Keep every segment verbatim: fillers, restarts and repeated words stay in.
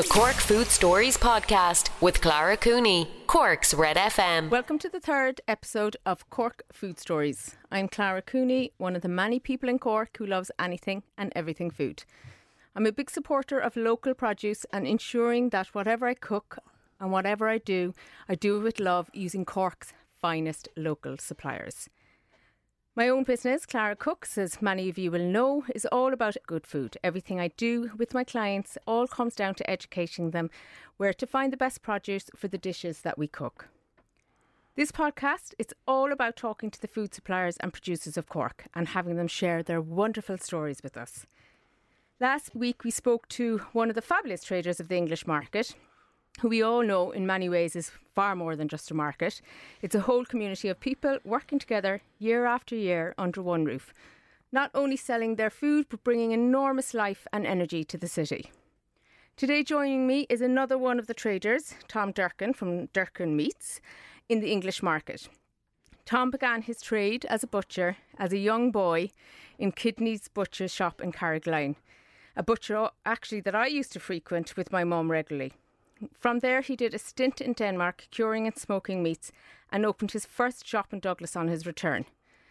The Cork Food Stories podcast with Clara Cooney, Cork's Red F M. Welcome to the third episode of Cork Food Stories. I'm Clara Cooney, one of the many people in Cork who loves anything and everything food. I'm a big supporter of local produce and ensuring that whatever I cook and whatever I do, I do it with love using Cork's finest local suppliers. My own business, Clara Cooks, as many of you will know, is all about good food. Everything I do with my clients all comes down to educating them where to find the best produce for the dishes that we cook. This podcast is all about talking to the food suppliers and producers of Cork and having them share their wonderful stories with us. Last week we spoke to one of the fabulous traders of the English market, who we all know in many ways is far more than just a market. It's a whole community of people working together year after year under one roof, not only selling their food but bringing enormous life and energy to the city. Today joining me is another one of the traders, Tom Durkin from Durkin Meats in the English market. Tom began his trade as a butcher as a young boy in Kidney's butcher shop in Carrigaline, a butcher actually that I used to frequent with my mum regularly. From there, he did a stint in Denmark, curing and smoking meats, and opened his first shop in Douglas on his return.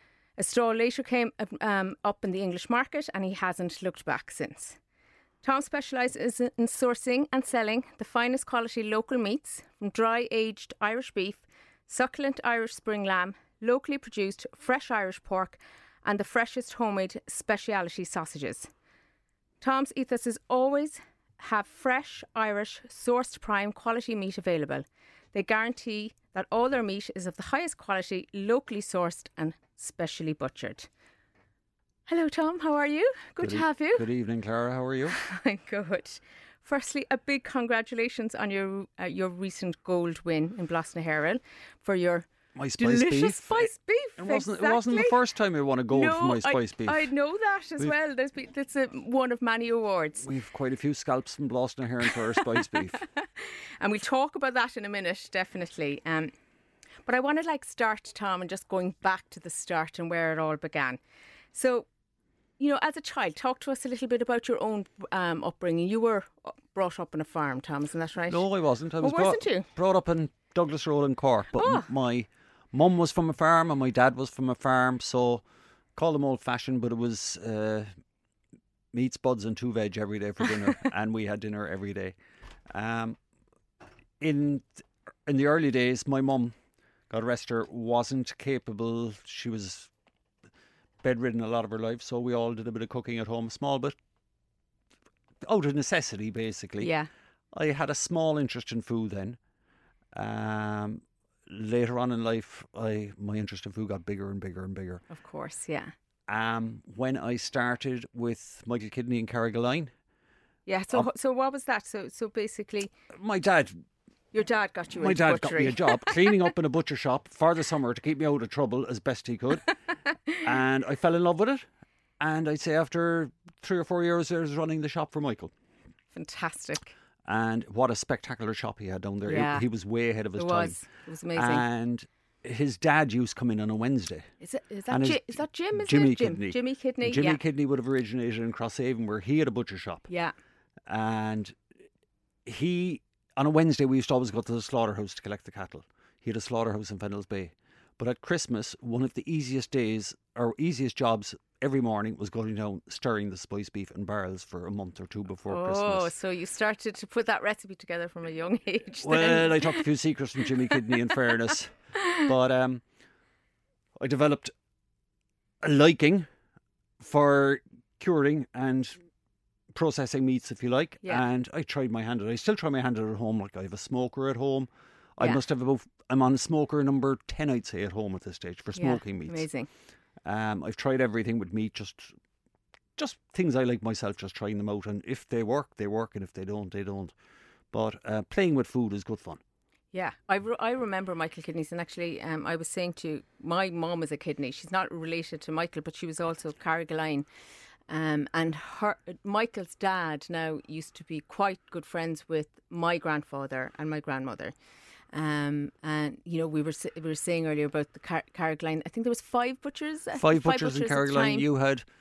A stall later came um, up in the English market, and he hasn't looked back since. Tom specialises in sourcing and selling the finest quality local meats, from dry aged Irish beef, succulent Irish spring lamb, locally produced fresh Irish pork, and the freshest homemade speciality sausages. Tom's ethos is always have fresh, Irish, sourced prime quality meat available. They guarantee that all their meat is of the highest quality, locally sourced and specially butchered. Hello Tom, how are you? Good, good to e- have you. Good evening, Clara, how are you? I'm good. Firstly, a big congratulations on your uh, your recent gold win in Blasnaheral for your My spice delicious beef. spice beef. It wasn't, exactly. it wasn't the first time I won a gold no, for my spice I, beef. I know that as We've, well. There's been, it's a, one of many awards. We've quite a few scalps from Blasnaheral for our spice beef. And we'll talk about that in a minute, definitely. Um, but I want to like start, Tom, and just going back to the start and where it all began. So, you know, as a child, talk to us a little bit about your own um, upbringing. You were brought up on a farm, Tom, isn't that right? No, I wasn't. I was oh, brought, wasn't you? brought up in Douglas Road in Cork, but oh. m- my mum was from a farm and my dad was from a farm, so call them old fashioned, but it was uh, meat, spuds and two veg every day for dinner, and we had dinner every day. Um, in in the early days, my mum, God rest her, wasn't capable. She was bedridden a lot of her life, so we all did a bit of cooking at home, small bit, out of necessity, basically. Yeah. I had a small interest in food then. Um, later on in life, I my interest in food got bigger and bigger and bigger. Of course, yeah. Um, when I started with Michael Kidney in Carrigaline. Yeah. So, um, so what was that? So, so basically, my dad. Your dad got you My into dad butchery. got me a job cleaning up in a butcher shop for the summer to keep me out of trouble as best he could. And I fell in love with it. And I'd say after three or four years, I was running the shop for Michael. Fantastic. And what a spectacular shop he had down there. Yeah. He, he was way ahead of his it time. Was. It was amazing. And his dad used to come in on a Wednesday. Is it? Is that, And Ji- his- is that Jim? Is Jimmy it? Jim. Kidney. Jimmy Kidney. Jimmy yeah. Kidney would have originated in Crosshaven, where he had a butcher shop. Yeah. And he, on a Wednesday, we used to always go to the slaughterhouse to collect the cattle. He had a slaughterhouse in Fennells Bay. But at Christmas, one of the easiest days, or easiest jobs every morning was going down stirring the spice beef in barrels for a month or two before oh, Christmas. Oh, so you started to put that recipe together from a young age. Well, then. I took a few secrets from Jimmy Kidney, in fairness. But um, I developed a liking for curing and processing meats, if you like. Yeah. And I tried my hand at it. I still try my hand at it at home. Like, I have a smoker at home. I Yeah. must have about, I'm on smoker number ten, I'd say, at home at this stage for smoking yeah, meats. Amazing. Um, I've tried everything with meat, just just things I like myself, just trying them out. And if they work, they work. And if they don't, they don't. But uh, playing with food is good fun. Yeah, I, re- I remember Michael Kidneys, and actually um, I was saying to you, my mum is a Kidney. She's not related to Michael, but she was also Carrigaline. Um, and her Michael's dad now used to be quite good friends with my grandfather and my grandmother. Um, and you know, we were we were saying earlier about the Car- Carrigaline. I think there was five butchers. Five, five butchers, butchers in Carrigaline. You had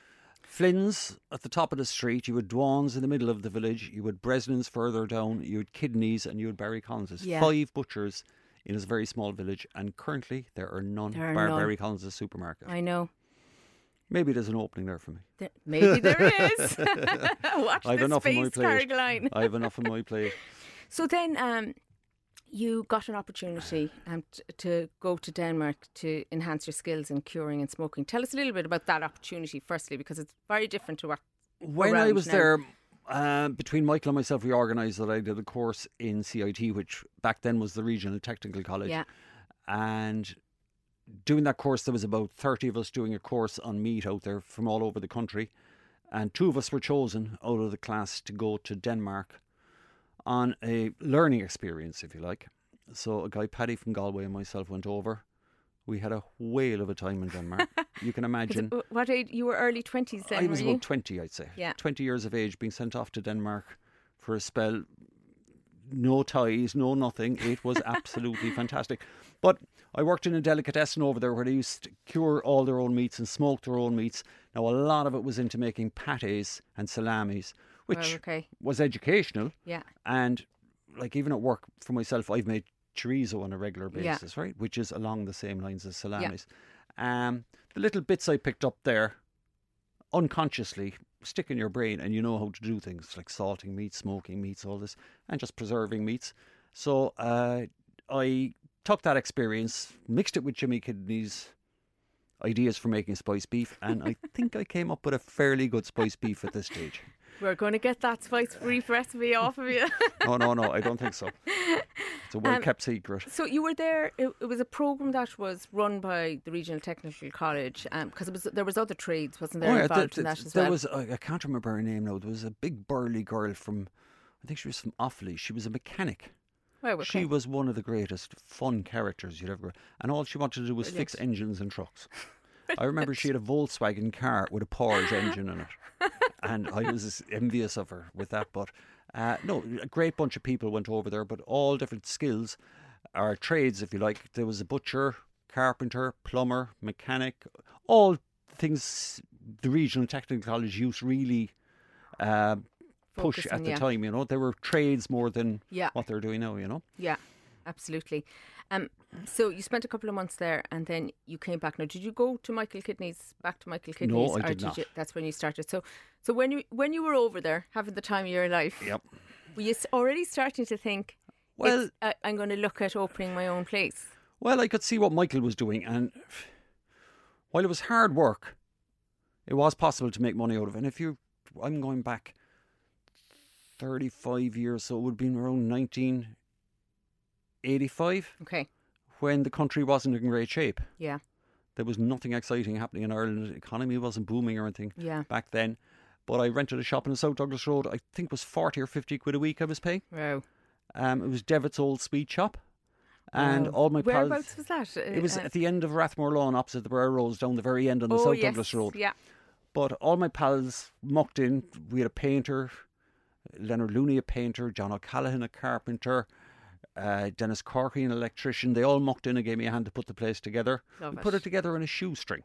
Flynn's at the top of the street, you had Dwan's in the middle of the village, you had Breslin's further down, you had Kidney's and you had Barry Collins's. Yeah. Five butchers in a very small village, and currently there are none There are bar none. Barry Collins's supermarket. I know. Maybe there's an opening there for me. There, maybe there is. Watch I've the enough on my space, plate. Carrigaline. I have enough on my plate. So then um, you got an opportunity um, t- to go to Denmark to enhance your skills in curing and smoking. Tell us a little bit about that opportunity, firstly, because it's very different to what. When I around was now. there, uh, between Michael and myself, we organised that I did a course in C I T, which back then was the Regional Technical College. Yeah. And doing that course, there was about thirty of us doing a course on meat out there from all over the country. And two of us were chosen out of the class to go to Denmark on a learning experience, if you like. So a guy, Paddy from Galway, and myself went over. We had a whale of a time in Denmark. You can imagine. What age? You were early twenties then, I was were you? about twenty, I'd say. Yeah. twenty years of age, being sent off to Denmark for a spell. No ties, no nothing. It was absolutely fantastic. But I worked in a delicatessen over there where they used to cure all their own meats and smoke their own meats. Now, a lot of it was into making pâtés and salamis, which Well, okay. was educational. Yeah. And, like, even at work for myself, I've made chorizo on a regular Yeah. basis, right? Which is along the same lines as salamis. Um, the little bits I picked up there, unconsciously, stick in your brain, and you know how to do things like salting meats, smoking meats, all this, and just preserving meats. So uh, I took that experience, mixed it with Jimmy Kidney's ideas for making spiced beef, and I think I came up with a fairly good spiced beef at this stage. We're going to get that spice beef recipe off of you. No, no, no, I don't think so. It's a well-kept um, secret. So you were there, it, it was a programme that was run by the Regional Technical College, because um, it was there was other trades, wasn't there, oh, yeah, involved the, in the, that as there well? was, I, I can't remember her name now, there was a big burly girl from, I think she was from Offaly, she was a mechanic. Oh, okay. She was one of the greatest fun characters you'd ever, and all she wanted to do was Brilliant. fix engines and trucks. I remember she had a Volkswagen car with a Porsche engine in it, and I was envious of her with that. But uh, no, a great bunch of people went over there, but all different skills, or trades, if you like. There was a butcher, carpenter, plumber, mechanic, all things the Regional Technical College used really uh, push Focus at on, the yeah. time. You know, they were trades more than Yeah. what they're doing now. You know. Yeah, absolutely. Um, so you spent a couple of months there, and then you came back. Now, did you go to Michael Kidney's, back to Michael Kidney's? I or did not. You, that's when you started. So, so when you when you were over there, having the time of your life, Yep. were you s- already starting to think, Well, it's, uh, I'm going to look at opening my own place? Well, I could see what Michael was doing, and while it was hard work, it was possible to make money out of it. And if you, I'm going back thirty-five years, so it would have been around nineteen eighty-five, Okay. when the country wasn't in great shape. Yeah. There was nothing exciting happening in Ireland. The economy wasn't booming or anything Yeah. back then. But I rented a shop in South Douglas Road. I think it was forty or fifty quid a week I was paying. Wow. Um, it was Devitt's Old Sweet Shop. And Wow. all my pals... Whereabouts was that? Uh, It was uh, at the end of Rathmore Lawn, opposite the Brer Rose, down the very end on the oh, South yes. Douglas Road. Yeah. But all my pals mucked in. We had a painter, Leonard Looney, a painter, John O'Callaghan, a carpenter, uh, Dennis Corky, an electrician. They all mucked in and gave me a hand to put the place together. Love we it. put it together in a shoestring.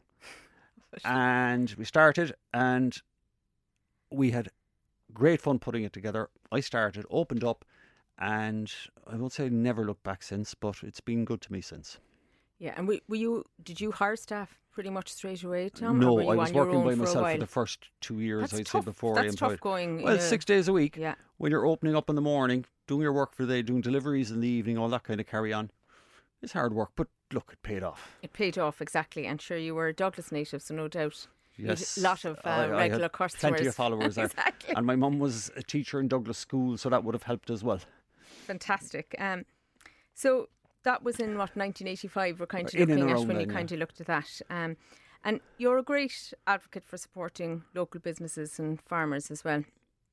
And we started, and we had great fun putting it together. I started, opened up, and I won't say never looked back since, but it's been good to me since. Yeah. And were, were you? Did you hire staff pretty much straight away, Tom? or No, were you I was on your working own by for a myself for while? the first two years, That's I'd tough. say, before That's I employed. tough going. Well, in a- six days a week. Yeah. When you're opening up in the morning, doing your work for the day, doing deliveries in the evening, all that kind of carry on. It's hard work, but look, it paid off. It paid off, exactly. And sure, you were a Douglas native, so no doubt. you had Yes. A lot of uh, I- I had regular customers. Plenty of followers there. Exactly. And my mum was a teacher in Douglas School, so that would have helped as well. Fantastic. Um, so that was in what, nineteen eighty-five, we're kind of In and looking at around when you then, kind of looked at that. Um, and you're a great advocate for supporting local businesses and farmers as well.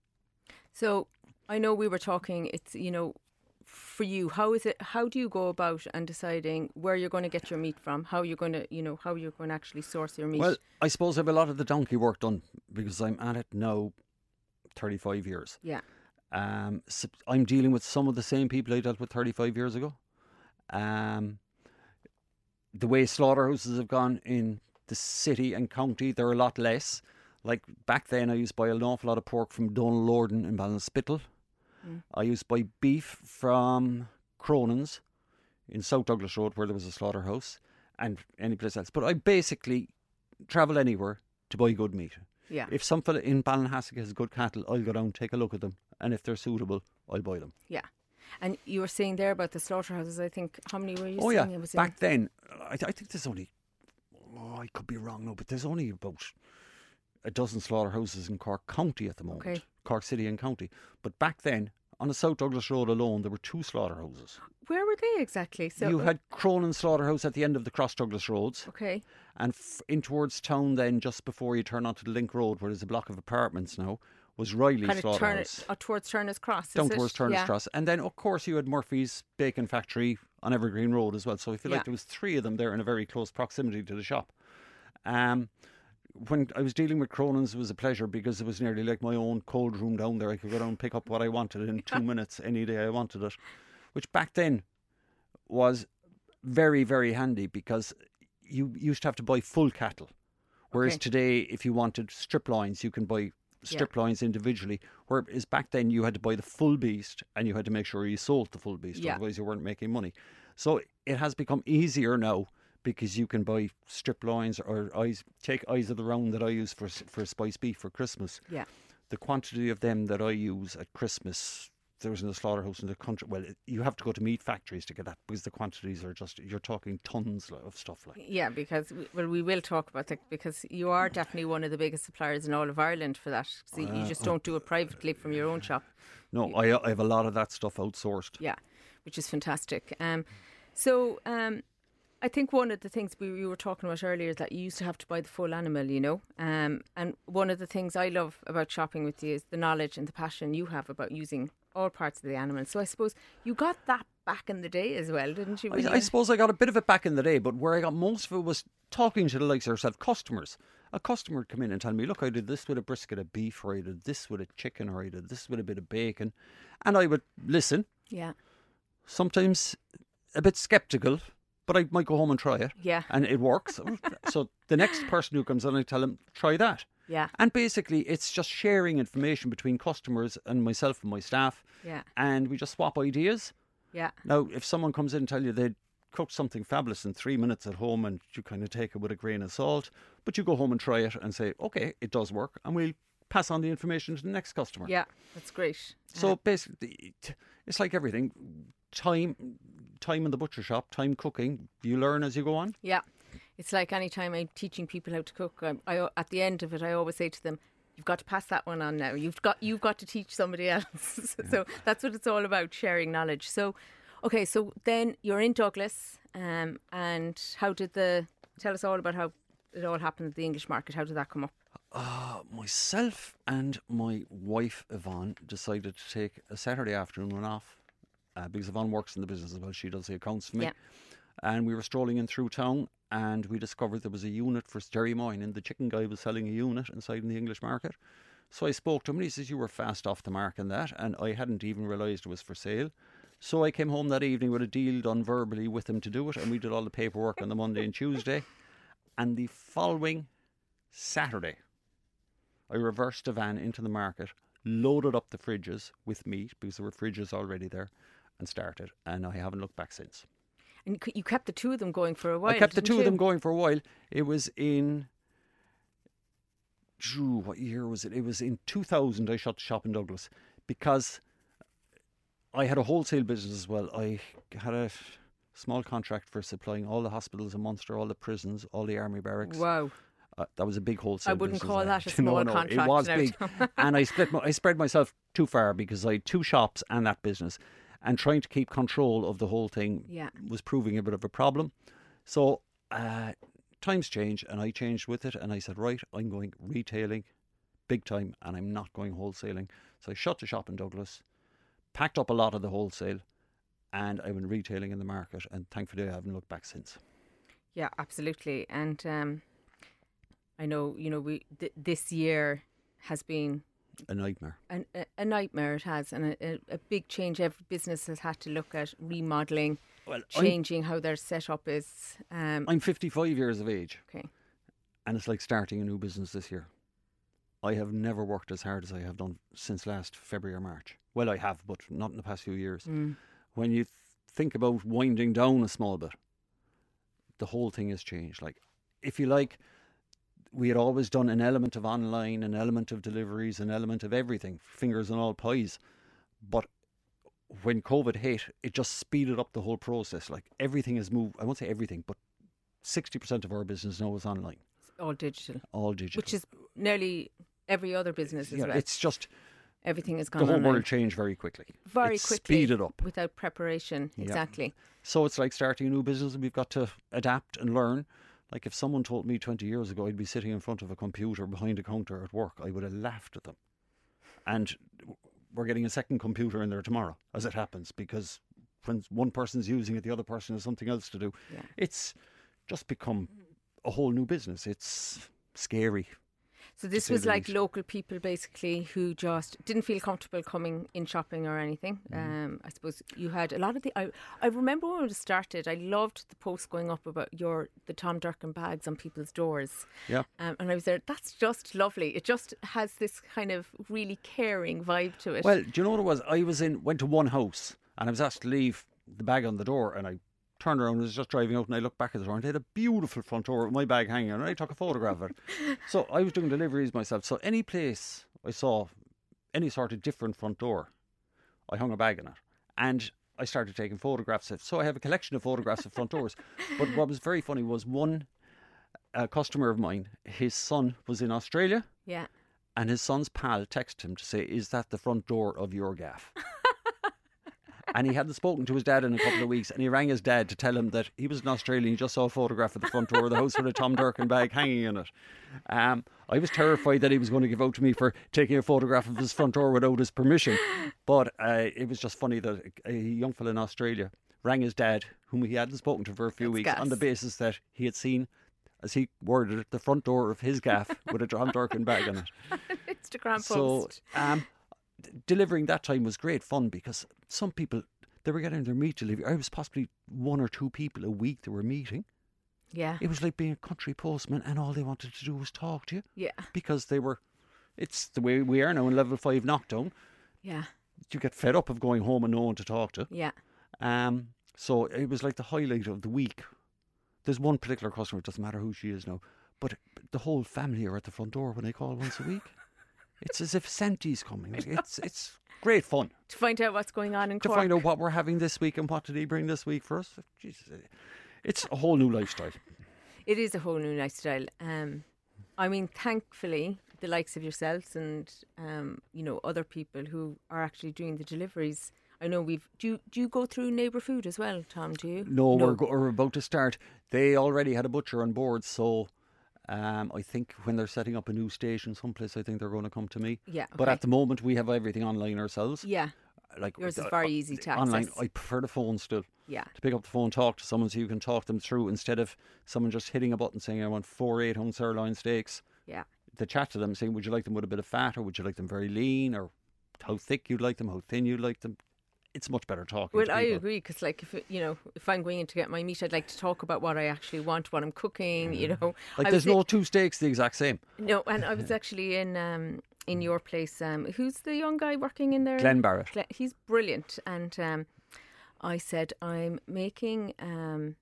So I know we were talking, it's, you know, for you, how is it, how do you go about and deciding where you're going to get your meat from? How you're going to, you know, how you're going to actually source your meat? Well, I suppose I have a lot of the donkey work done because I'm at it now thirty-five years. yeah. Um, s- I'm dealing with some of the same people I dealt with thirty-five years ago. Um, the way slaughterhouses have gone in the city and county, they're a lot less. Like back then, I used to buy an awful lot of pork from Donal Lorden in Ballinspittle. Mm. I used to buy beef from Cronin's in South Douglas Road, where there was a slaughterhouse, and any place else. But I basically travel anywhere to buy good meat. Yeah. If some fella in Ballinhassig has good cattle, I'll go down, take a look at them, and if they're suitable, I'll buy them. Yeah. And you were saying there about the slaughterhouses, I think, how many were you Oh saying? yeah, It was back in? then, I, I think there's only, oh, I could be wrong now, but there's only about a dozen slaughterhouses in Cork County at the moment. Okay. Cork City and County. But back then, on the South Douglas Road alone, there were two slaughterhouses. Where were they exactly? So You had Cronin Slaughterhouse at the end of the Cross Douglas Roads. Okay. And f- in towards town then, just before you turn onto the Link Road, where there's a block of apartments now, was Riley Kind of turn Slaughterhouse. it, uh, towards Turner's Cross, is Down it? towards Turner's yeah. Cross. And then, of course, you had Murphy's Bacon Factory on Evergreen Road as well. So I feel Yeah. like there was three of them there in a very close proximity to the shop. Um, when I was dealing with Cronin's, it was a pleasure because it was nearly like my own cold room down there. I could go down and pick up what I wanted in two minutes any day I wanted it, which back then was very, very handy because you used to have to buy full cattle. Whereas Okay. today, if you wanted strip loins, you can buy strip loins individually. Whereas back then, you had to buy the full beast and you had to make sure you sold the full beast. Yeah. Otherwise, you weren't making money. So it has become easier now because you can buy strip loins or eyes. Take eyes of the round that I use for for spice beef for Christmas. Yeah. The quantity of them that I use at Christmas, there was in the slaughterhouse in the country. Well, it, you have to go to meat factories to get that because the quantities are just, you're talking tons of stuff like. Yeah, because we, well, we will talk about that because you are definitely one of the biggest suppliers in all of Ireland for that. So you Uh, just don't do it privately from your own shop. No, I, I have a lot of that stuff outsourced. Yeah, which is fantastic. Um, so um, I think one of the things we, we were talking about earlier is that you used to have to buy the full animal, you know. Um, and one of the things I love about shopping with you is the knowledge and the passion you have about using all parts of the animal. So I suppose you got that back in the day as well, didn't you? when I, you- I suppose I got a bit of it back in the day, but where I got most of it was talking to the likes of yourself, customers. A customer would come in and tell me, look, I did this with a brisket of beef, or I did this with a chicken, or I did this with a bit of bacon. And I would listen, Yeah, sometimes a bit sceptical, but I might go home and try it. yeah, And it works. So the next person who comes in, I tell them, try that. yeah, And basically, it's just sharing information between customers and myself and my staff. yeah, And we just swap ideas. yeah, Now, if someone comes in and tell you they cooked something fabulous in three minutes at home and you kind of take it with a grain of salt, but you go home and try it and say, okay, it does work, and we'll pass on the information to the next customer. yeah. That's great. So Uh, basically, t- it's like everything. Time, time in the butcher shop, time cooking. You learn as you go on. yeah, it's like any time I'm teaching people how to cook, I, I at the end of it, I always say to them, "You've got to pass that one on now. You've got you've got to teach somebody else." So that's what it's all about, sharing knowledge. So, okay, so then you're in Douglas, um, and how did the tell us all about how it all happened at the English market? How did that come up? Uh, myself and my wife Yvonne decided to take a Saturday afternoon off uh, because Yvonne works in the business as well. She does the accounts for me. Yeah. And we were strolling in through town and we discovered there was a unit for Jerry Moyne, and the chicken guy was selling a unit inside in the English market. So I spoke to him and he says, you were fast off the mark in that, and I hadn't even realised it was for sale. So I came home that evening with a deal done verbally with him to do it, and we did all the paperwork on the Monday and Tuesday. And the following Saturday, I reversed a van into the market, loaded up the fridges with meat because there were fridges already there, and started. And I haven't looked back since. And you- you kept the two of them going for a while. I kept the didn't two you? of them going for a while. It was in, Drew, what year was it? It was in two thousand I shut the shop in Douglas because I had a wholesale business as well. I had a small contract for supplying all the hospitals in Munster, all the prisons, all the army barracks. Wow. Uh, that was a big wholesale I wouldn't business call there. that a No, small no, contract It was now. big. And I split my, I spread myself too far because I had two shops and that business. And trying to keep control of the whole thing Yeah. was proving a bit of a problem. So uh, times change and I changed with it. And I said, right, I'm going retailing big time and I'm not going wholesaling. So I shut the shop in Douglas, packed up a lot of the wholesale, and I went retailing in the market. And thankfully I haven't looked back since. Yeah, absolutely. And um, I know, you know, we th- this year has been A nightmare. an, a, a nightmare. It has, and a, a, a big change. Every business has had to look at remodelling, Well, I'm, changing how their setup is. Um, I'm fifty-five years of age. okay. And it's like starting a new business this year. I have never worked as hard as I have done since last February or March. Well, I have, but not in the past few years. Mm. When you th- think about winding down a small bit, the whole thing has changed. Like, if you like, we had always done an element of online, an element of deliveries, an element of everything, fingers on all pies. But when COVID hit, it just speeded up the whole process. Like, everything has moved. I won't say everything, but sixty percent of our business now is online. All digital. All digital. Which is nearly every other business as yeah, well. It's just everything has gone the whole online. world changed very quickly. Very it's quickly. Speeded up. Without preparation. Yeah. Exactly. So it's like starting a new business, and we've got to adapt and learn. Like, if someone told me twenty years ago I'd be sitting in front of a computer behind a counter at work, I would have laughed at them. And we're getting a second computer in there tomorrow, as it happens, because when one person's using it, the other person has something else to do. Yeah. It's just become a whole new business. It's scary. So this say was the like least. local people basically who just didn't feel comfortable coming in shopping or anything. Mm. Um, I suppose you had a lot of the. I, I remember when it started. I loved the posts going up about your the Tom Durkin bags on people's doors. Yeah. Um, and I was there. That's just lovely. It just has this kind of really caring vibe to it. Well, do you know what it was? I was in went to one house and I was asked to leave the bag on the door, and I turned around and was just driving out, and I looked back at the door and they had a beautiful front door with my bag hanging on, and I took a photograph of it. So I was doing deliveries myself. So any place I saw any sort of different front door, I hung a bag in it. And I started taking photographs of it. So I have a collection of photographs of front doors. But what was very funny was one uh, customer of mine, his son was in Australia, yeah. and his son's pal texted him to say, "Is that the front door of your gaff?" And he hadn't spoken to his dad in a couple of weeks, and he rang his dad to tell him that he was in Australia and he just saw a photograph of the front door of the house with a Tom Durkin bag hanging in it. Um, I was terrified that he was going to give out to me for taking a photograph of his front door without his permission. But uh, it was just funny that a young fella in Australia rang his dad, whom he hadn't spoken to for a few That's weeks, gas. on the basis that he had seen, as he worded it, the front door of his gaff with a Tom Durkin bag in it. Instagram So post. um, d- delivering that time was great fun, because some people, they were getting their meat delivered. I was possibly one or two people a week they were meeting. Yeah. It was like being a country postman, and all they wanted to do was talk to you, Yeah. because they were, it's the way we are now in level five knockdown. Yeah. You get fed up of going home and no one to talk to. Yeah. Um, so it was like the highlight of the week. There's one particular customer, it doesn't matter who she is now, but the whole family are at the front door when I call once a week. It's as if Santi's coming. Like, It's it's great fun To find out what's going on in to Cork. find out what we're having this week and what did he bring this week for us. Jesus, it's a whole new lifestyle. It is a whole new lifestyle. Um, I mean, thankfully, the likes of yourselves and um, you know, other people who are actually doing the deliveries. I know we've. Do you, do you go through Neighbour Food as well, Tom? Do you? No, We're, go- we're about to start. They already had a butcher on board, so um, I think when they're setting up a new station someplace, I think they're going to come to me. Yeah. But okay. at the moment, we have everything online ourselves. yeah, Like yours is uh, very easy to online. access. I prefer the phone still. yeah, To pick up the phone, talk to someone so you can talk them through, instead of someone just hitting a button saying, "I want four eight ounce sirloin steaks." yeah. To chat to them, saying, "Would you like them with a bit of fat, or would you like them very lean, or how thick you'd like them, how thin you'd like them?" It's much better talking Well, to I people. agree, because like if it, you know, if I'm going in to get my meat, I'd like to talk about what I actually want, what I'm cooking. You know, Like, I there's was no two steaks the exact same. no, and I was actually in um in your place. Um, who's the young guy working in there? Glenn Barrett. Glenn, he's brilliant, and um, I said I'm making um.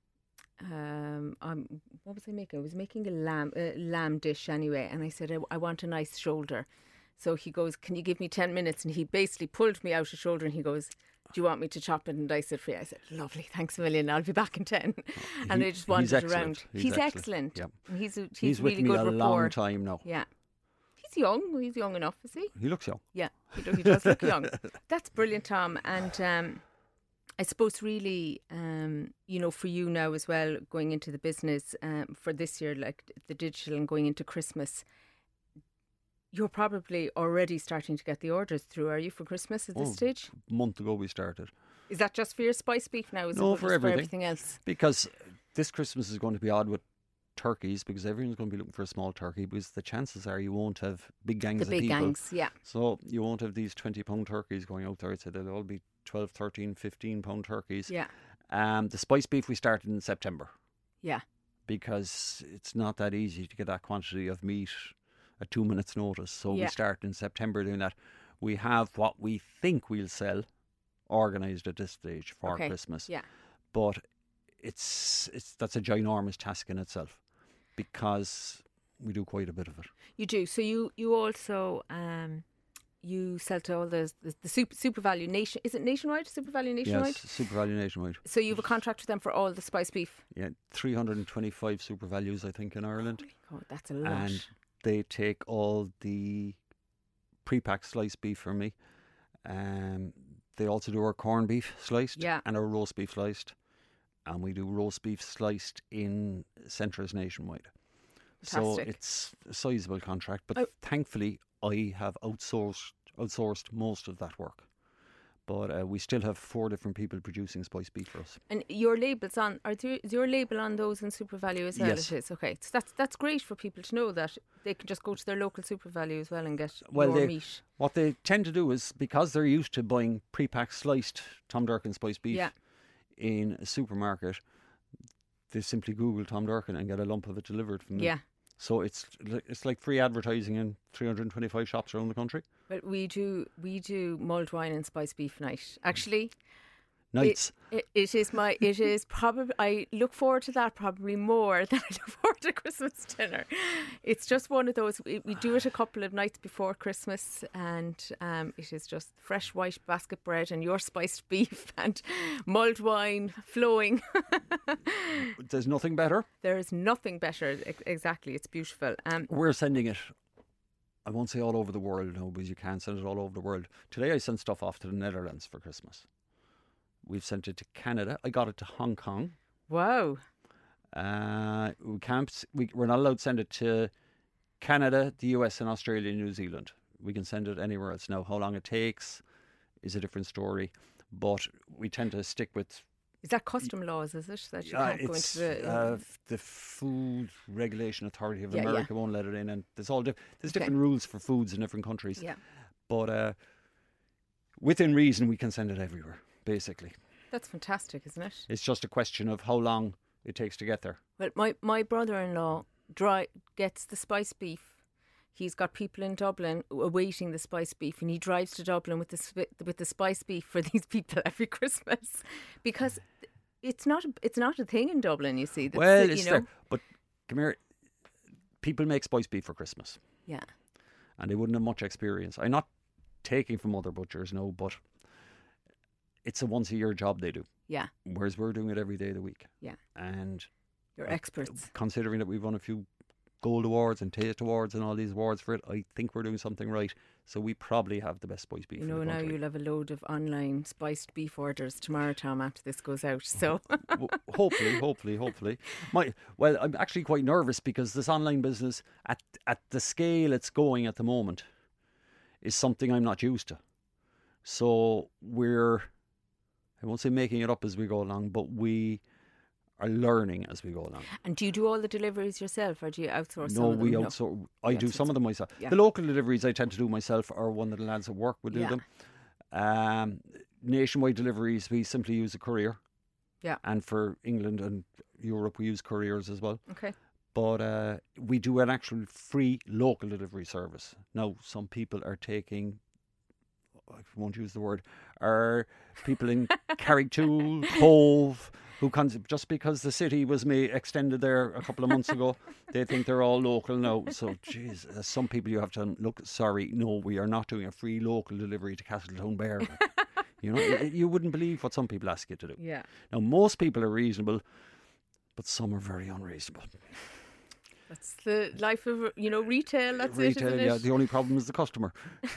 Um, um, what was I making? I was making a lamb, uh, lamb dish anyway, and I said I, I want a nice shoulder. So he goes, "Can you give me ten minutes?" And he basically pulled me out a shoulder, and he goes, "Do you want me to chop it and dice it for you?" I said, "Lovely, thanks a million. I'll be back in ten." And He- I just wandered he's around. excellent. He's, He's excellent. excellent. Yep. And He's a, he's, He's really with me good a rapport. long time now. Yeah, he's young. He's young enough, is he? He looks young. Yeah, he, do, he does look young. That's brilliant, Tom. And um, I suppose really, um, you know, for you now as well, going into the business um, for this year, like the digital and going into Christmas, you're probably already starting to get the orders through, are you, for Christmas at this Oh, stage? A month ago we started. Is that just for your spice beef now? Is No, it for just everything. for everything else? Because this Christmas is going to be odd with turkeys, because everyone's going to be looking for a small turkey, because the chances are you won't have big gangs The of big people. gangs, yeah. So you won't have these twenty pound turkeys going out there. I'd say they'll all be twelve, thirteen, fifteen pound turkeys. Yeah, Um, the spice beef we started in September, yeah, because it's not that easy to get that quantity of meat at two minutes' notice. So Yeah. we start in September doing that. We have what we think we'll sell organised at this stage for Okay. Christmas. Yeah. But it's it's that's a ginormous task in itself because we do quite a bit of it. You do. So you you also um you sell to all the the, the super super value nation. Is it nationwide? Super value nationwide. Yes, Super Value nationwide. So you have a contract with them for all the spiced beef. Yeah, three hundred twenty-five Super Values, I think, in Ireland. Oh, that's a lot. And they take all the pre-packed sliced beef from me. Um, they also do our corned beef sliced Yeah. and our roast beef sliced. And we do roast beef sliced in centres nationwide. So Fantastic. it's a sizable contract, but Oh. thankfully I have outsourced outsourced most of that work. But uh, we still have four different people producing spiced beef for us. And your labels on are there, is your label on those in Super Value as well? Yes. It is okay. So that's that's great for people to know that they can just go to their local Super Value as well and get Well, your they- meat. What they tend to do is, because they're used to buying pre-packed sliced Tom Durkin spiced beef Yeah. in a supermarket, they simply Google Tom Durkin and get a lump of it delivered from them. Yeah. So it's li- it's like free advertising in three hundred twenty-five shops around the country. Well, we do we do mulled wine and spiced beef night. Actually, Nights. It, it is my. It is probably. I look forward to that probably more than I look forward to Christmas dinner. It's just one of those. We, we do it a couple of nights before Christmas, and um, it is just fresh white basket bread and your spiced beef and mulled wine flowing. There's nothing better. There is nothing better. Ex- Exactly, it's beautiful. Um, We're sending it, I won't say all over the world, no, because you can't send it all over the world. Today I sent stuff off to the Netherlands for Christmas. We've sent it to Canada. I got it to Hong Kong. wow. Uh, we can't. We, we're not allowed to send it to Canada, the U S, and Australia, and New Zealand. We can send it anywhere else. Now, how long it takes is a different story. But we tend to stick with. Is that custom laws? Is it that you Uh, can't go it's into the? uh, the Food Regulation Authority of Yeah, yeah. America won't let it in, and there's all diff- there's Okay. different rules for foods in different countries. yeah, But uh, within reason, we can send it everywhere. Basically, that's fantastic, isn't it? it's just a question of how long it takes to get there. Well, my, my brother-in-law dry, gets the spiced beef. He's got people in Dublin awaiting the spiced beef, and he drives to Dublin with the spi- with the spiced beef for these people every Christmas, because it's not a, it's not a thing in Dublin. You see, That's Well, the- it's you know, there. But come here, people make spiced beef for Christmas, yeah, and they wouldn't have much experience. I'm not taking from other butchers, no, but it's a once a year job they do, yeah, whereas we're doing it every day of the week. yeah. And You're Uh, experts. considering that we've won a few gold awards and taste awards and all these awards for it, I think we're doing something right. So we probably have the best spiced beef You in know, the now country. you'll have a load of online spiced beef orders tomorrow, Tom, after this goes out. So, W- hopefully, hopefully, hopefully. My well, I'm actually quite nervous because this online business, at at the scale it's going at the moment, is something I'm not used to. So we're, I won't say making it up as we go along, but we are learning as we go along. and do you do all the deliveries yourself, or do you outsource? some No, of them? we outsource. I You do outsource some of them myself. Yeah. The local deliveries I tend to do myself, or one of the lads at work would do Yeah. them. Um, nationwide deliveries, we simply use a courier. Yeah. And for England and Europe, we use couriers as well. Okay. But uh, we do an actual free local delivery service. Now, some people are taking, I won't use the word, are people in Carrigtwohill, Hove, who can, just because the city was made, extended there a couple of months ago, they think they're all local now. So, geez, uh, some people you have to look, sorry, no, we are not doing a free local delivery to Castletown Bear. You know, you, you wouldn't believe what some people ask you to do. Yeah. Now, most people are reasonable, but some are very unreasonable. That's the life of, you know, retail. That's Retail, it, isn't yeah. it? The only problem is the customer.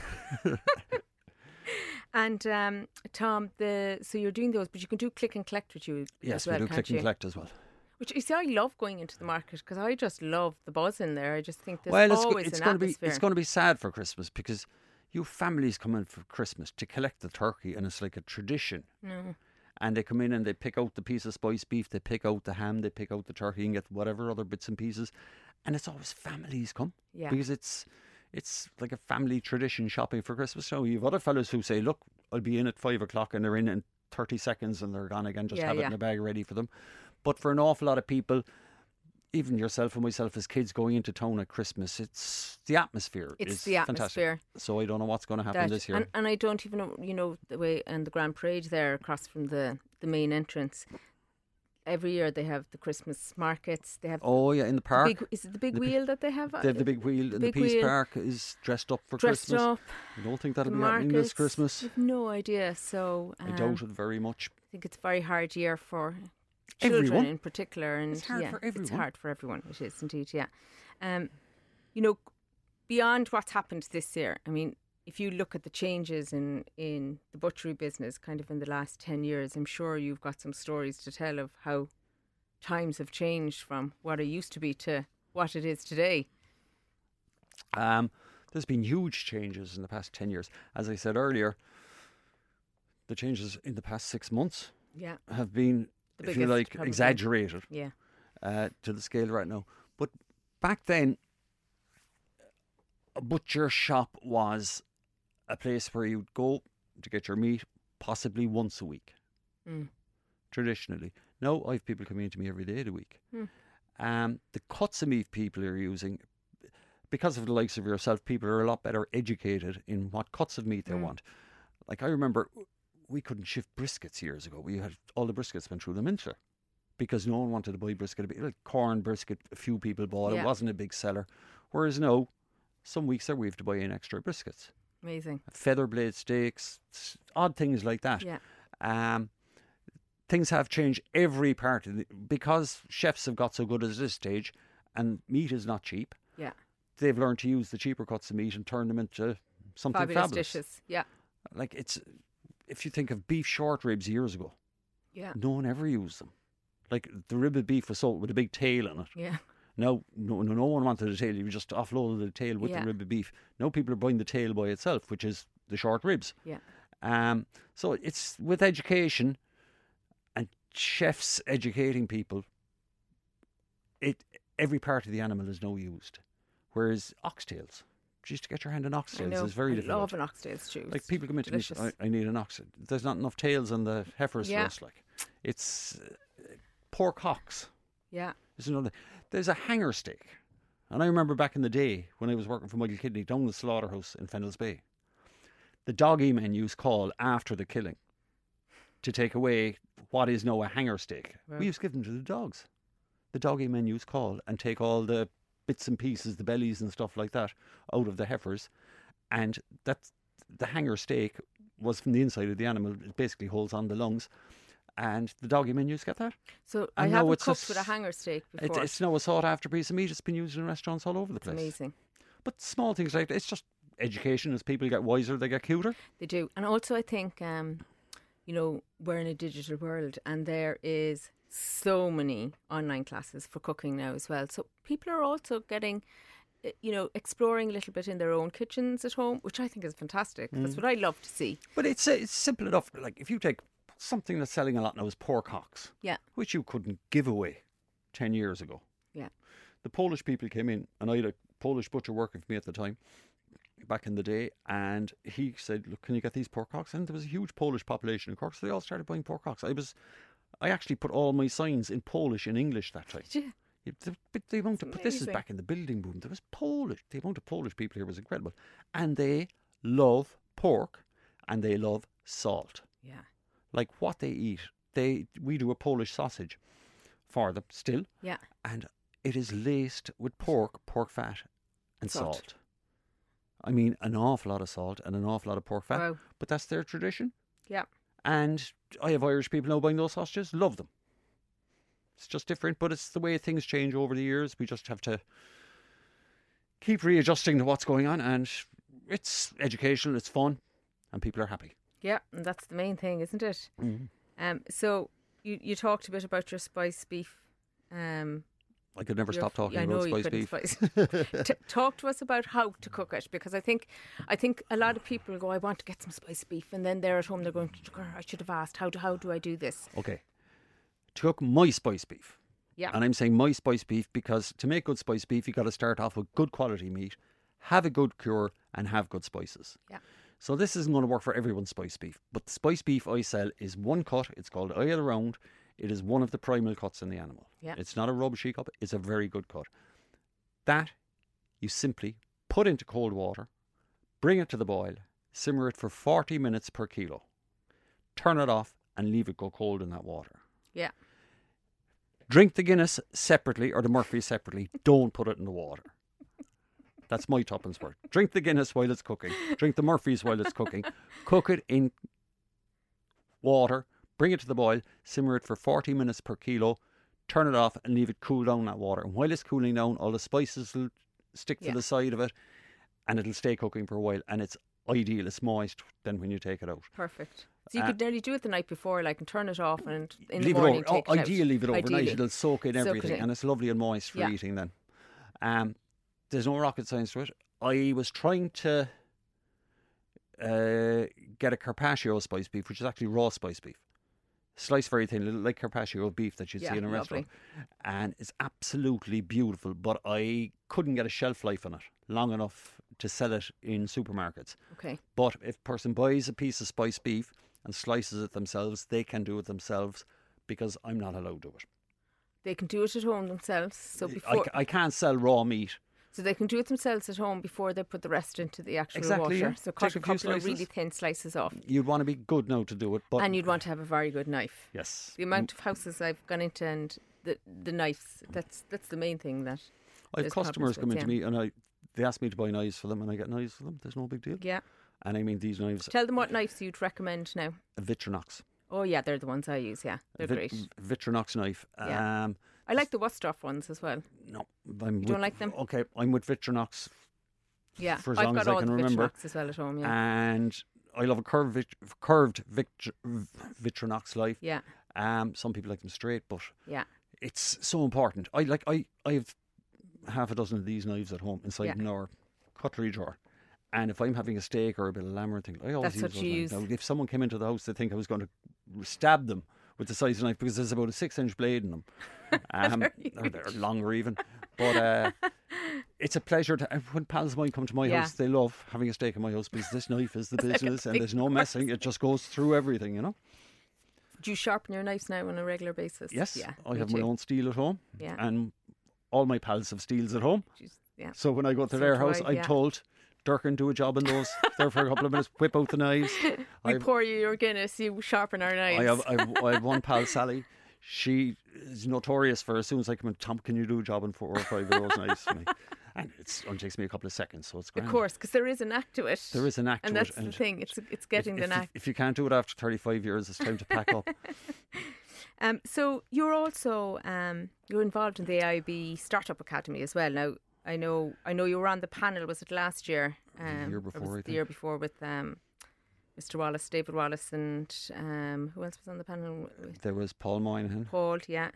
And um, Tom, the so you're doing those, but you can do click and collect with you Yes, as well, we do can't click you? and collect as well. Which you see, I love going into the market because I just love the buzz in there. I just think there's well, it's, go- always it's an going to be atmosphere. it's going to be sad for Christmas because you families come in for Christmas to collect the turkey, and it's like a tradition. No. And they come in and they pick out the piece of spiced beef, they pick out the ham, they pick out the turkey, and get whatever other bits and pieces. And it's always families come Yeah. because it's it's like a family tradition shopping for Christmas. So you have other fellas who say, "Look, I'll be in at five o'clock," and they're in in thirty seconds and they're gone again. Just Yeah, have it yeah. in a bag ready for them. But for an awful lot of people, even yourself and myself as kids going into town at Christmas, it's the atmosphere. It's is the atmosphere. Fantastic. So I don't know what's going to happen That, this year. and, and I don't even know, you know, the way and the Grand Parade there across from the, the main entrance. Every year they have the Christmas markets. They have oh yeah, in the park. big, is it the big The wheel that they have? They have the big wheel in big the Peace wheel, Park is dressed up for dressed Christmas. up. I don't think that'll The be happening this markets, Christmas. I've no idea. So um, I doubt it very much. I think it's a very hard year for children Everyone. in particular, and It's hard yeah, for everyone. it's hard for everyone. It is indeed, yeah. Um, you know, beyond what's happened this year, I mean, if you look at the changes in in the butchery business, kind of in the last ten years, I'm sure you've got some stories to tell of how times have changed from what it used to be to what it is today. Um, there's been huge changes in the past ten years. As I said earlier, the changes in the past six months Yeah, have been, The if you biggest, like, probably. exaggerated yeah, uh, to the scale right now. But back then, a butcher shop was a place where you'd go to get your meat possibly once a week, mm. traditionally. Now I have people coming into me every day of the week. Mm. Um, the cuts of meat people are using, because of the likes of yourself, people are a lot better educated in what cuts of meat they Mm. want. Like I remember, we couldn't shift briskets years ago. We had all the briskets went through the mincer because no one wanted to buy brisket. Like corn brisket, a few people bought it. Yeah. It wasn't a big seller. Whereas now, some weeks there we have to buy in extra briskets, Amazing. feather blade steaks, s- odd things like that. Yeah, Um, things have changed every part of the, because chefs have got so good at this stage, and meat is not cheap. yeah. They've learned to use the cheaper cuts of meat and turn them into something Fabulous, fabulous. dishes. Yeah, Like it's, if you think of beef short ribs years ago, yeah, no one ever used them. Like the rib of beef was sold with a big tail in it. yeah. Now, no, no, no one wanted a tail. You just offloaded the tail with Yeah. the rib of beef. Now people are buying the tail by itself, which is the short ribs. Yeah. Um, so it's with education and chefs educating people. It every part of the animal is now used, whereas oxtails, just to get your hand on I oxtails know. is very I difficult. love an oxtail stew. Like It's people come into delicious. me, I, I need an ox. There's not enough tails on the heifers Yeah. for us. Like it's uh, pork hocks. Yeah, There's another. There's a hanger steak, and I remember back in the day when I was working for Michael Kidney down the slaughterhouse in Fennells Bay. The doggy men used call after the killing to take away what is now a hanger steak. Wow. We used to give them to the dogs. The doggy men used call and take all the bits and pieces, the bellies and stuff like that, out of the heifers, and that the hanger steak was from the inside of the animal. It basically holds on the lungs. And the doggy men used to get that. so I I know haven't it's a cooked with a s- hanger steak It, before. it's now a sought after piece of meat. It's been used in restaurants all over the It's place. amazing. But small things like that, it's just education. As people get wiser, they get cuter. They do. And also I think, um, you know, we're in a digital world and there is so many online classes for cooking now as well. So people are also getting, uh, you know, exploring a little bit in their own kitchens at home, which I think is fantastic. Mm. That's what I love to see. But it's it's simple enough. Like if you take something that's selling a lot now is pork hocks, Yeah. which you couldn't give away ten years ago. Yeah. The Polish people came in, and I had a Polish butcher working for me at the time, back in the day, and he said, "Look, can you get these pork hocks?" And there was a huge Polish population in Cork, so they all started buying pork hocks. I was, I actually put all my signs in Polish and English that time. Did you? Yeah, The, but the amount of, but this is amazing. back in the building boom. There was Polish. The amount of Polish people here was incredible, and they love pork, and they love salt. Yeah. Like what they eat, they we do a Polish sausage for them still, Yeah. and it is laced with pork, pork fat, and Salt. salt. I mean, an awful lot of salt and an awful lot of pork fat. Wow. But that's their tradition. Yeah. And I have Irish people now buying those sausages, love them. It's just different, but it's the way things change over the years. We just have to keep readjusting to what's going on, and it's educational, it's fun, and people are happy. Yeah. And that's the main thing, isn't it? Mm. Um. So you, you talked a bit about your spice beef. Um. I could never your- stop talking I about know you spice beef. couldn't spice. T- talk to us about how to cook it, because I think I think a lot of people go, I want to get some spice beef, and then they're at home, they're going, I should have asked, how do how do I do this? Okay. To cook my spice beef. Yeah. And I'm saying my spice beef because to make good spice beef, you got to start off with good quality meat, have a good cure, and have good spices. Yeah. So this isn't going to work for everyone's spice beef. But the spice beef I sell is one cut. It's called Eye of the Round. It is one of the primal cuts in the animal. Yeah. It's not a rubbishy cut. It's a very good cut. That you simply put into cold water, bring it to the boil, simmer it for forty minutes per kilo. Turn it off and leave it go cold in that water. Yeah. Drink the Guinness separately or the Murphy separately. Don't put it in the water. That's my tuppence worth. Drink the Guinness while it's cooking. Drink the Murphys while it's cooking. Cook it in water. Bring it to the boil. Simmer it for forty minutes per kilo. Turn it off and leave it cool down that water. And while it's cooling down, all the spices will stick to Yeah. the side of it and it'll stay cooking for a while. And it's ideal. It's moist then when you take it out. Perfect. So you Uh, could nearly do it the night before, like, and turn it off, and in leave the morning it over. take Oh, it out. ideally, leave it overnight. Ideally. It'll soak in Soak it everything, in. and it's lovely and moist for Yeah. eating. Then, um, there's no rocket science to it. I was trying to uh, get a Carpaccio spice beef, which is actually raw spice beef, sliced very thin, little like Carpaccio beef that you'd Yeah, see in a lovely. restaurant, and it's absolutely beautiful. But I couldn't get a shelf life on it long enough to sell it in supermarkets. Okay. But if a person buys a piece of spiced beef and slices it themselves, they can do it themselves because I'm not allowed to do it. They can do it at home themselves. So I, before, ca- I can't sell raw meat. so they can do it themselves at home before they put the rest into the actual Exactly, water. yeah. So Take cut a a few couple of slices. really thin slices off, You'd want to be good now to do it, but and you'd want to have a very good knife. yes, The amount of houses I've gone into and the the knives, that's that's the main thing that I have there's customers problems come with, into yeah. me and I they ask me to buy knives for them, and I get knives for them. There's no big deal. Yeah. And I mean these knives, Tell them what knives you'd recommend now. a Vitronox, Oh yeah, they're the ones I use, yeah. They're a Vit- great. Vitronox knife. Yeah. Um, I like the Wustroff ones as well. no, I'm You don't with- like them? Okay, I'm with Vitronox, Yeah. For as I've long got as I all can the remember. Vitronox as well at home, yeah. and I love a curved vit- curved Vit- Vitronox knife. yeah. Um, some people like them straight, but Yeah. it's so important. I like I I have half a dozen of these knives at home inside Yeah. in our cutlery drawer. And if I'm having a steak or a bit of lamb or anything, I always That's use what those you knives. use. Now, if someone came into the house, they think I was going to stab them with the size of the knife because there's about a six-inch blade in them, um, or they're longer even. But uh, it's a pleasure to when pals of mine come to my Yeah. house. They love having a steak in my house because this knife is the like a business, and big there's no messing. It just goes through everything, you know. Do you sharpen your knives now on a regular basis? Yes, Yeah. I me have my too. own steel at home, Yeah. and all my pals have steels at home. Jeez, yeah. So when I go to So their do house, I, I'm yeah. told, Durkin, do a job in those there for a couple of minutes, whip out the knives. We I've- pour you your Guinness, you sharpen our knives. I have, I have I have one pal, Sally. She is notorious for as soon as I come in, Tom, can you do a job in four or five of those knives for me? And it's, it only takes me a couple of seconds, so it's grand. Of course, because there is a knack to it. There is a knack and to that's it. the and thing. It's it's if, getting the if, knack. if you can't do it after thirty-five years, it's time to pack up. Um, so you're also um, you're involved in the A I B Startup Academy as well. Now I know I know you were on the panel. Was it last year? Um, year or was before, I it the year think. before with um, Mister Wallace, David Wallace, and um, who else was on the panel? With There was Paul Moynihan. Paul, yeah.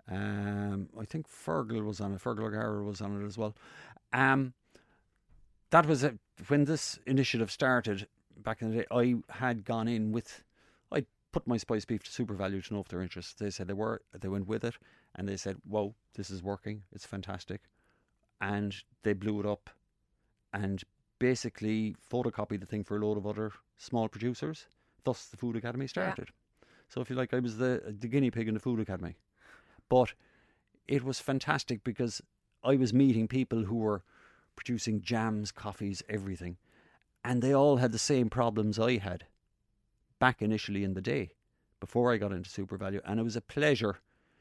Um, I think Fergal was on it. Fergal O'Gara was on it as well. Um, that was it. When this initiative started back in the day, I had gone in with, I put my spice beef to Super Value to know if they're interested. They said they were. They went with it, and they said, "Whoa, this is working. It's fantastic," and they blew it up, and basically photocopied the thing for a load of other small producers. Thus, the Food Academy started. So, if you like, I was the the guinea pig in the Food Academy. But it was fantastic because I was meeting people who were producing jams, coffees, everything. And they all had the same problems I had back initially in the day before I got into Super Value. And it was a pleasure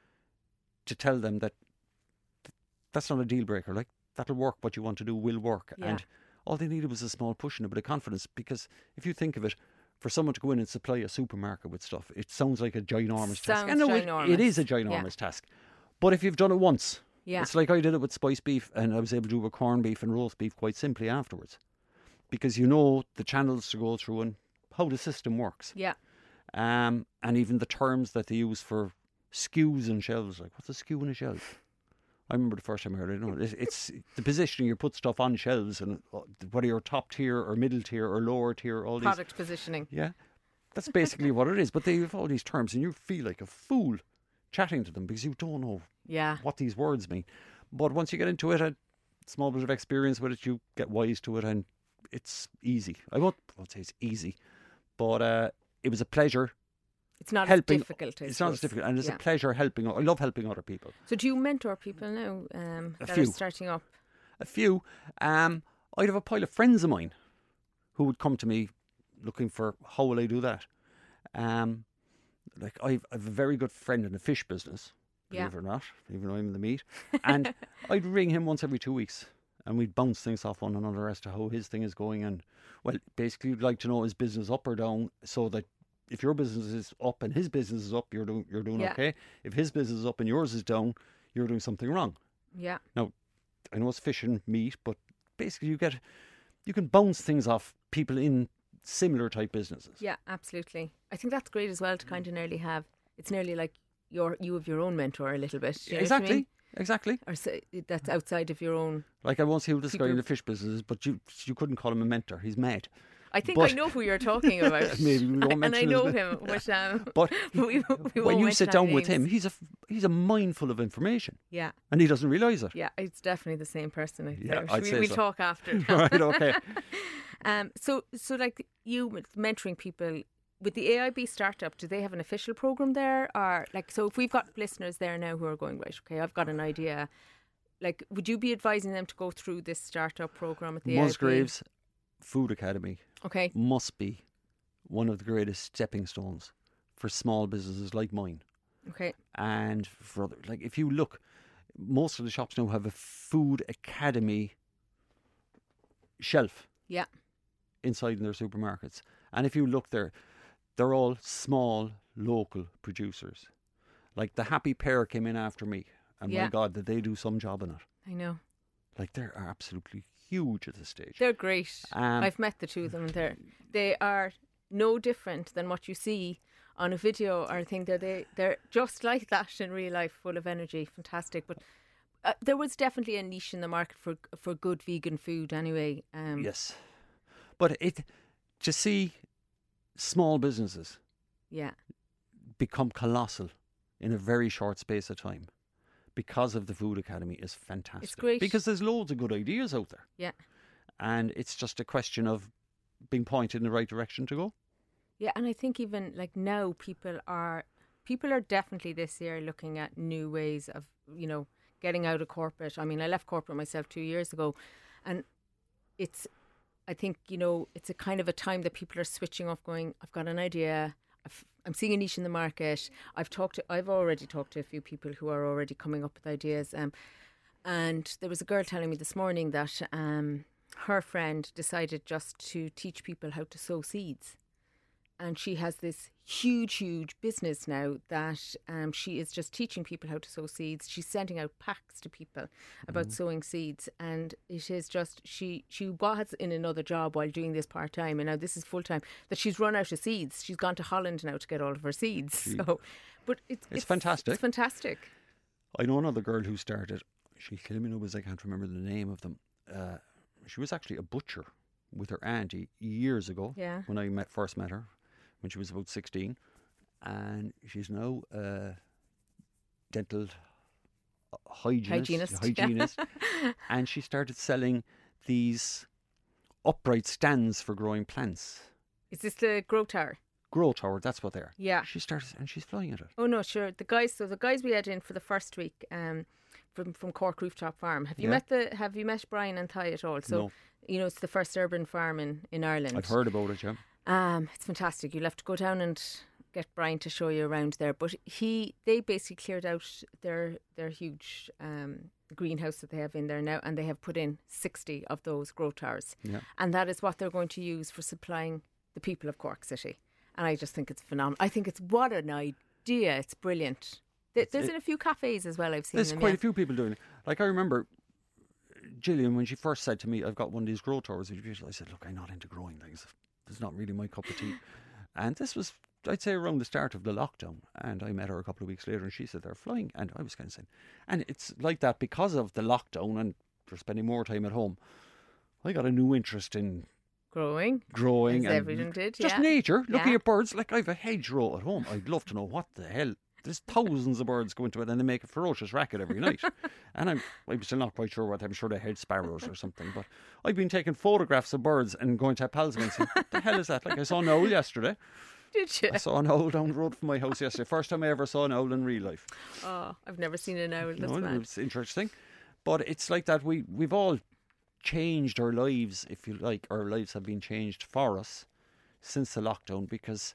to tell them that th- that's not a deal breaker. Like, that'll work. What you want to do will work. Yeah. And all they needed was a small push and a bit of confidence. Because if you think of it, for someone to go in and supply a supermarket with stuff, it sounds like a ginormous task. Sounds And no, it- ginormous. it is a ginormous task. But if you've done it once, Yeah. it's like I did it with spice beef, and I was able to do it with corned beef and roast beef quite simply afterwards. Because you know the channels to go through and how the system works. Yeah. Um, and even the terms that they use for skews and shelves. Like, what's a skew and a shelf? I remember the first time I heard it. No, it's, it's the positioning. You put stuff on shelves, and uh, whether you're top tier or middle tier or lower tier, all these. Product positioning. Yeah, that's basically what it is. But they have all these terms, and you feel like a fool chatting to them because you don't know Yeah. what these words mean. But once you get into it, a small bit of experience with it, you get wise to it, and it's easy. I won't, I won't say it's easy, but uh, it was a pleasure It's not helping, as difficult. I it's not as suppose. difficult, and it's Yeah. a pleasure helping. I love helping other people. So do you mentor people now um, A that few. are starting up? A few. Um, I'd have a pile of friends of mine who would come to me looking for how will I do that. Um, like I've, I've a very good friend in the fish business, believe Yeah. it or not, even though I'm in the meat, and I'd ring him once every two weeks, and we'd bounce things off one another as to how his thing is going. And well, basically, you'd like to know is business up or down, so that if your business is up and his business is up, you're doing you're doing Yeah. okay. If his business is up and yours is down, you're doing something wrong. Yeah. Now, I know it's fish and meat, but basically, you get you can bounce things off people in similar type businesses. Yeah, absolutely. I think that's great as well to kind of nearly have. It's nearly like your you have your own mentor a little bit. You know what I Exactly, mean? exactly. Or so, that's outside of your own. Like I won't say who this guy People- in the fish business is, but you you couldn't call him a mentor. He's mad. I think But- I know who you're talking about. Maybe we won't and I mention his know name. him, but um, But we, we when won't you mention sit any down with names. him, he's a he's a mindful of information, Yeah, and he doesn't realise it. yeah, it's definitely the same person. I Yeah, think. I'd we, say we'll so. talk after. Right? Okay. Um, so, so like you with mentoring people with the A I B startup, do they have an official program there, or like so? If we've got listeners there now who are going, right, okay, I've got an idea. Like, would you be advising them to go through this startup program at the Musgraves Food Academy A I B? Okay, must be one of the greatest stepping stones for small businesses like mine. okay, And for other, like if you look, most of the shops now have a food academy shelf yeah, inside in their supermarkets. And if you look there, they're all small local producers. Like the Happy Pear came in after me, and Yeah. my God, did they do some job in it? I know. Like they're absolutely huge at this stage. They're great. Um, I've met the two of them, and they're they are no different than what you see on a video or a thing. They're they they're just like that in real life, full of energy, fantastic. But uh, there was definitely a niche in the market for for good vegan food, anyway. Um, Yes, but it to see small businesses Yeah. become colossal in a very short space of time because of the Food Academy is fantastic. It's great. Because there's loads of good ideas out there. Yeah. And it's just a question of being pointed in the right direction to go. Yeah, and I think even like now people are people are definitely this year looking at new ways of, you know, getting out of corporate. I mean, I left corporate myself two years ago, and it's I think, you know, it's a kind of a time that people are switching off, going, I've got an idea, I've, I'm seeing a niche in the market. I've talked to I've already talked to a few people who are already coming up with ideas. Um and there was a girl telling me this morning that um her friend decided just to teach people how to sow seeds. And she has this huge, huge business now that um, she is just teaching people how to sow seeds. She's sending out packs to people about sowing seeds. And it is just, she she was in another job while doing this part-time, and now this is full-time, that she's run out of seeds. She's gone to Holland now to get all of her seeds. So, but it's, It's fantastic. It's fantastic. I know another girl who started, she's killing me now because I can't remember the name of them. Uh, she was actually a butcher with her auntie years ago Yeah. when I met first met her, when she was about sixteen. And she's now a dental hygienist. Hygienist, hygienist. And she started selling these upright stands for growing plants. Is this the Grow Tower? Grow tower, that's what they are. Yeah. She started, and she's flying at it. Oh no, sure. The guys, so the guys we had in for the first week, um, from from Cork Rooftop Farm. Have you Yeah. met the? Have you met Brian and Ty at all? So No. you know, it's the first urban farm in in Ireland. I've heard about it, yeah. Um, it's fantastic. You'll have to go down and get Brian to show you around there. But he, they basically cleared out their their huge um, greenhouse that they have in there now, and they have put in sixty of those grow towers, Yeah. and that is what they're going to use for supplying the people of Cork City. And I just think it's phenomenal. I think it's what an idea. It's brilliant. There- There's it- in a few cafes as well. I've seen There's them. quite yeah. a few people doing it. Like I remember Gillian, when she first said to me, I've got one of these grow towers. I said, look, I'm not into growing things. It's not really my cup of tea. And this was, I'd say, around the start of the lockdown. And I met her a couple of weeks later and she said they're flying. And I was kind of saying, and it's like that because of the lockdown and they're spending more time at home. I got a new interest in growing. growing As and everyone did, just yeah. nature, looking Yeah. at birds. Like I've a hedgerow at home. I'd love to know what the hell. There's thousands of birds go into it and they make a ferocious racket every night. And I'm I'm still not quite sure what. I'm sure they're hedge sparrows or something. But I've been taking photographs of birds and going to pals and saying, what the hell is that? Like I saw an owl yesterday. Did you? I saw an owl down the road from my house yesterday. First time I ever saw an owl in real life. Oh, I've never seen an owl. That's No, mad. it's interesting. But it's like that. We, we've all changed our lives, if you like. Our lives have been changed for us since the lockdown, because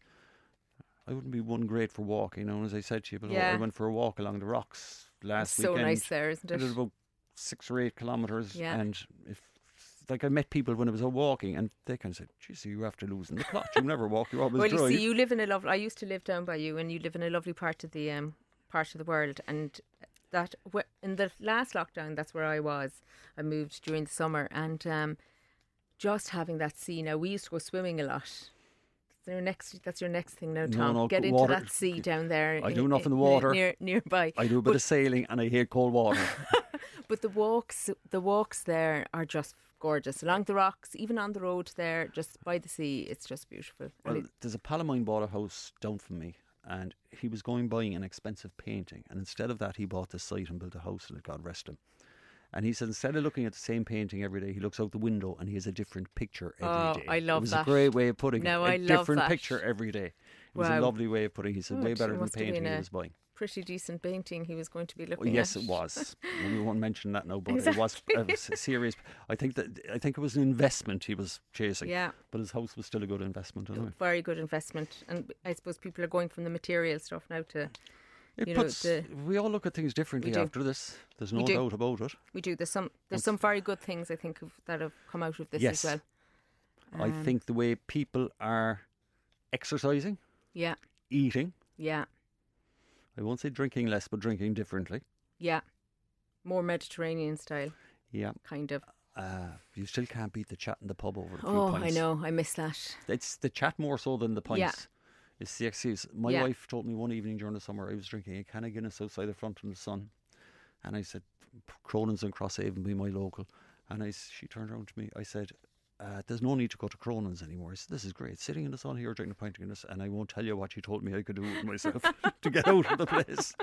I wouldn't be one great for walking. You know, as I said to you, but Yeah. I went for a walk along the rocks last It's so weekend. nice there, isn't I it? did about six or eight kilometres. Yeah. And if like I met people when I was out walking, and they kind of said, "Geez, you after losing the plot. You never walk. You always Well, you drive." see, you live in a lovely. I used to live down by you, and you live in a lovely part of the um, part of the world. And that wh- in the last lockdown, that's where I was. I moved during the summer, and um, just having that sea. Now we used to go swimming a lot. That's your next. That's your next thing now, No, Tom. no, Get go- into water- that sea down there. I in- do enough in the near- water. near, nearby. I do a bit But- of sailing, and I hate cold water. But the walks, the walks there are just gorgeous along the rocks, even on the road there, just by the sea. It's just beautiful. And Well, it- there's a pal of mine bought a house down from me, and he was going buying an expensive painting, and instead of that, he bought the site and built a house. And God rest him. And he said instead of looking at the same painting every day, he looks out the window and he has a different picture every day. Oh, I love It was that. a great way of putting No, it. A I love different that. picture every day. It was Wow. a lovely way of putting it. He said Oh, way it better than the must have painting been he a- was buying. pretty decent painting he was going to be Well, looking yes, at. it was. we won't mention that now, but Exactly. it was, it was a serious. I think that I think it was an investment he was chasing. Yeah, But his house was still a good investment anyway. very good investment. And I suppose people are going from the material stuff now to, It you know, puts. the- we all look at things differently We do. after this. There's We no do. doubt about it. we do. There's some there's Once- some very good things I think of, that have come out of this Yes. as well. I Um, think the way people are exercising, Yeah, eating. yeah, I won't say drinking less, but drinking differently. yeah. More Mediterranean style, Yeah. kind of. Uh, you still can't beat the chat in the pub over the few Oh, pints. I know. I miss that. It's the chat more so than the pints. Yeah. It's the excuse. My Yeah. wife told me one evening during the summer I was drinking a can of Guinness outside the front in the sun. And I said, Cronin's and Crosshaven be my local. And I, s- she turned around to me. I said, uh, there's no need to go to Cronin's anymore. I said, this is great. Sitting in the sun here drinking a pint of Guinness. And I won't tell you what she told me I could do with myself to get out of the place.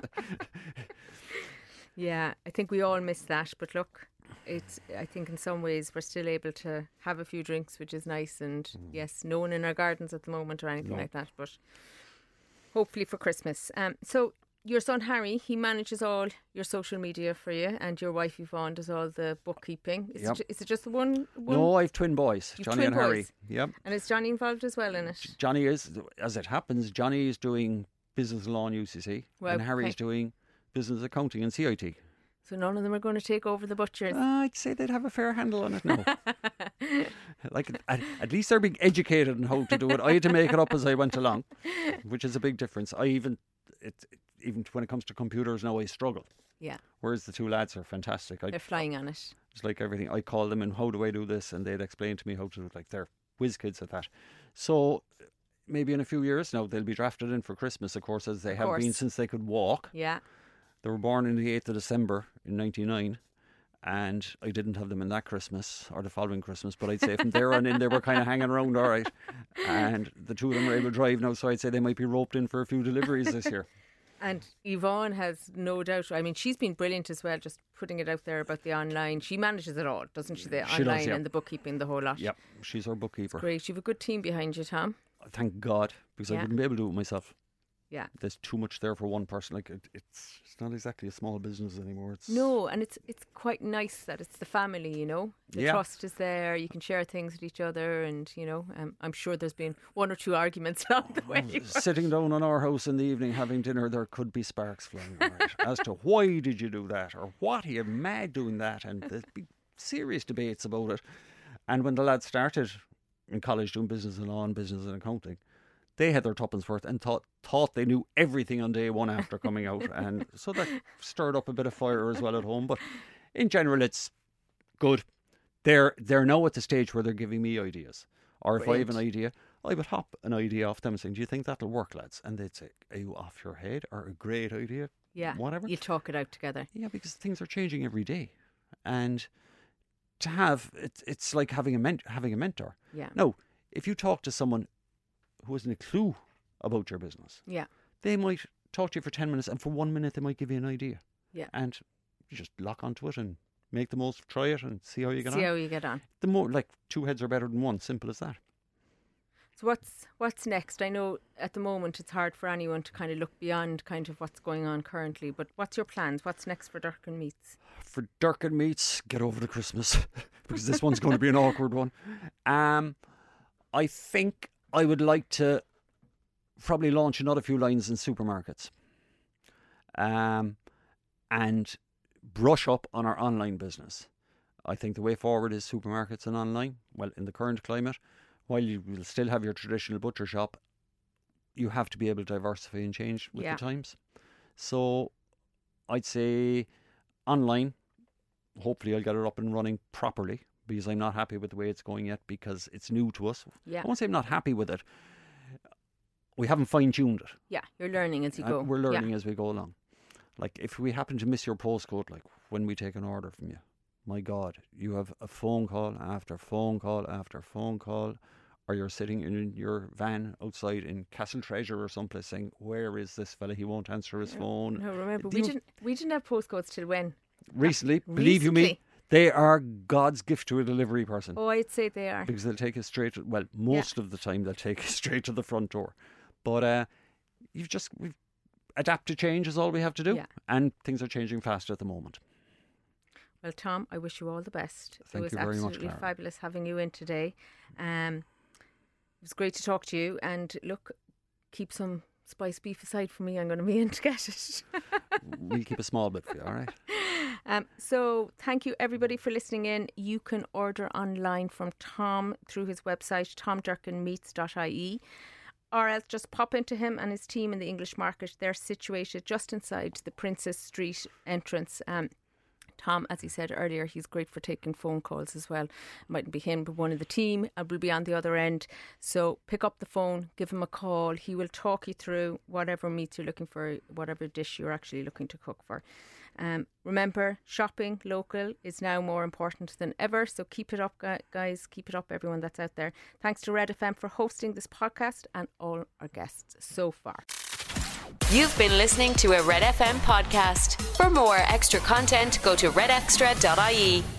Yeah, I think we all miss that. But look, it's. I think in some ways we're still able to have a few drinks, which is nice. And yes, no one in our gardens at the moment or anything No. like that. But hopefully for Christmas. Um. So your son Harry, he manages all your social media for you, and your wife Yvonne does all the bookkeeping. Is, Yep. it, ju- is it just the one? one? No, I have twin boys, You've Johnny twin and Harry. boys? Yep. And is Johnny involved as well in it? Johnny is, as it happens, Johnny is doing business law in U C C, Well, and Harry's okay. doing business accounting in C I T. So none of them are going to take over the butchers. Uh, I'd say they'd have a fair handle on it now. Like at, at least they're being educated on how to do it. I had to make it up as I went along, which is a big difference. I even, it, it- even when it comes to computers now, I struggle. Yeah, Whereas the two lads are fantastic. I, they're flying on it. it's like everything. I call them and how do I do this, and they'd explain to me how to do it. Like they're whiz kids at that. So maybe in a few years now they'll be drafted in for Christmas, of course, as they have been course. since they could walk. Yeah. They were born on the eighth of December in ninety-nine, and I didn't have them in that Christmas or the following Christmas, but I'd say from there on in they were kind of hanging around all right. And the two of them are able to drive now, so I'd say they might be roped in for a few deliveries this year. And Yvonne has no doubt. I mean, she's been brilliant as well, just putting it out there about the online. She manages it all, doesn't she? The She does, online yeah. and the bookkeeping, the whole lot. Yep, she's our bookkeeper. Great. You've a good team behind you, Tom. Thank God, because I Yeah. wouldn't be able to do it myself. Yeah. There's too much there for one person. Like it, it's it's not exactly a small business anymore. It's No, and it's it's quite nice that it's the family, you know. The Yeah. trust is there. You can share things with each other, and you know, um, I'm sure there's been one or two arguments along the way. Sitting down on our house in the evening having dinner, there could be sparks flying right, as to why did you do that, or what are you mad doing that, and there'd be serious debates about it. And when the lads started in college doing business and law and business and accounting, they had their tuppence worth and thought thought they knew everything on day one after coming out, and so that stirred up a bit of fire as well at home. But in general, it's good. They're they're now at the stage where they're giving me ideas, or if I have an Brilliant. idea, I would hop an idea off them saying, "Do you think that'll work, lads?" And they'd say, "Are you off your head?" Or "A great idea." Yeah. Whatever. You talk it out together. Yeah, because things are changing every day, and to have it's it's like having a ment- having a mentor. Yeah. Now, if you talk to someone who hasn't a clue about your business, Yeah. they might talk to you for ten minutes, and for one minute they might give you an idea. Yeah. And you just lock onto it and make the most, try it and see how you get See on. how you get on. The more, like, two heads are better than one, simple as that. So what's what's next? I know at the moment it's hard for anyone to kind of look beyond kind of what's going on currently, but what's your plans? What's next for Durkin Meats? For Durkin Meats, get over the Christmas because this one's going to be an awkward one. Um, I think I would like to probably launch another few lines in supermarkets. Um, and brush up on our online business. I think the way forward is supermarkets and online. Well, in the current climate, while you will still have your traditional butcher shop, you have to be able to diversify and change with Yeah. the times. So I'd say online, hopefully I'll get it up and running properly, because I'm not happy with the way it's going yet because it's new to us. Yeah. I won't say I'm not happy with it. We haven't fine-tuned it. Yeah, you're learning as you Uh, go. We're Yeah. learning as we go along. Like, if we happen to miss your postcode, like when we take an order from you, my God, you have a phone call after phone call after phone call, or you're sitting in your van outside in Castle Treasure or someplace saying, where is this fella? He won't answer his phone. No, remember, Do we you- didn't we didn't have postcodes till when? Recently, believe you me, Recently. they are God's gift to a delivery person. Oh, I'd say they are. Because they'll take us straight, to, well, most of the time they'll take us straight to the front door. But uh, you've just, we've adapt to change is all we have to do. Yeah. And things are changing fast at the moment. Well, Tom, I wish you all the best. Thank it was you very much, absolutely Clara. fabulous having you in today. Um, it was great to talk to you. And look, keep some spiced beef aside for me. I'm going to be in to get it. We'll keep a small bit for you, all right? Um, so thank you everybody for listening in. You can order online from Tom through his website, tom durkin meats dot I E, or else just pop into him and his team in the English market. They're situated just inside the Princess Street entrance. Um, Tom, as he said earlier, he's great for taking phone calls as well. It mightn't be him, but one of the team and will be on the other end. So pick up the phone, give him a call. He will talk you through whatever meats you're looking for, whatever dish you're actually looking to cook for. Um, remember, shopping local is now more important than ever. So keep it up, guys. Keep it up, everyone that's out there. Thanks to Red F M for hosting this podcast and all our guests so far. You've been listening to a Red F M podcast. For more extra content, go to red extra dot I E.